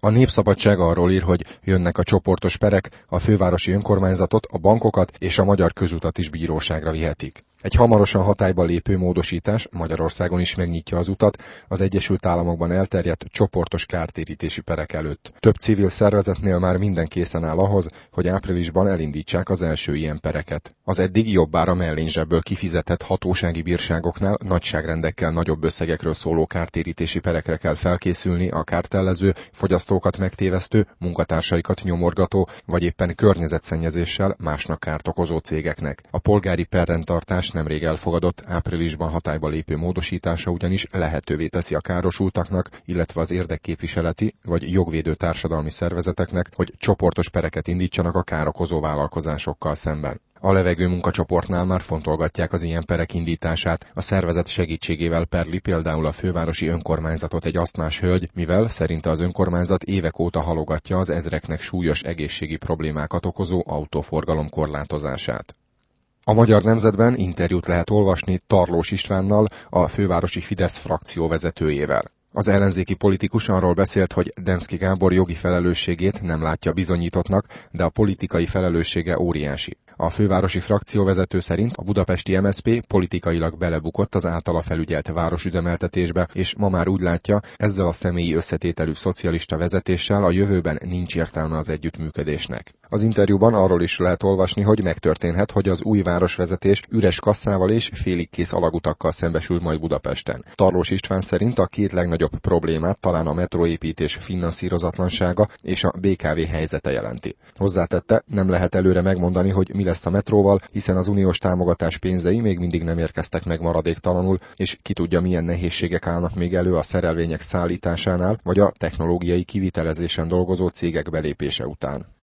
A Népszabadság arról ír, hogy jönnek a csoportos perek, a fővárosi önkormányzatot, a bankokat és a Magyar Közutat is bíróságra vihetik. Egy hamarosan hatályba lépő módosítás Magyarországon is megnyitja az utat az Egyesült Államokban elterjedt csoportos kártérítési perek előtt. Több civil szervezetnél már minden készen áll ahhoz, hogy áprilisban elindítsák az első ilyen pereket. Az eddig jobbára mellényzsebből kifizetett hatósági bírságoknál nagyságrendekkel nagyobb összegekről szóló kártérítési perekre kell felkészülni a kártellező, fogyasztókat megtévesztő, munkatársaikat nyomorgató vagy éppen környezetszennyezéssel másnak kárt okozó cégeknek. A polgári perrendtartás nemrég elfogadott, áprilisban hatályba lépő módosítása ugyanis lehetővé teszi a károsultaknak, illetve az érdekképviseleti vagy jogvédő társadalmi szervezeteknek, hogy csoportos pereket indítsanak a károkozó vállalkozásokkal szemben. A levegő munkacsoportnál már fontolgatják az ilyen perek indítását. A szervezet segítségével perli például a fővárosi önkormányzatot egy asztmás hölgy, mivel szerinte az önkormányzat évek óta halogatja az ezreknek súlyos egészségi problémákat okozó autóforgalom korlátozását. A Magyar Nemzetben interjút lehet olvasni Tarlós Istvánnal, a fővárosi Fidesz frakció vezetőjével. Az ellenzéki politikus arról beszélt, hogy Demszky Gábor jogi felelősségét nem látja bizonyítottnak, de a politikai felelőssége óriási. A fővárosi frakcióvezető szerint a budapesti MSZP politikailag belebukott az általa felügyelt városüzemeltetésbe, és ma már úgy látja, ezzel a személyi összetételű szocialista vezetéssel a jövőben nincs értelme az együttműködésnek. Az interjúban arról is lehet olvasni, hogy megtörténhet, hogy az új városvezetés üres kasszával és félig kész alagutakkal szembesül majd Budapesten. Tarlós István szerint a két legnagyobb problémát talán a metróépítés finanszírozatlansága és a BKV helyzete jelenti. Hozzátette, nem lehet előre megmondani, hogy mi lesz a metróval, hiszen az uniós támogatás pénzei még mindig nem érkeztek meg maradéktalanul, és ki tudja, milyen nehézségek állnak még elő a szerelvények szállításánál, vagy a technológiai kivitelezésen dolgozó cégek belépése után.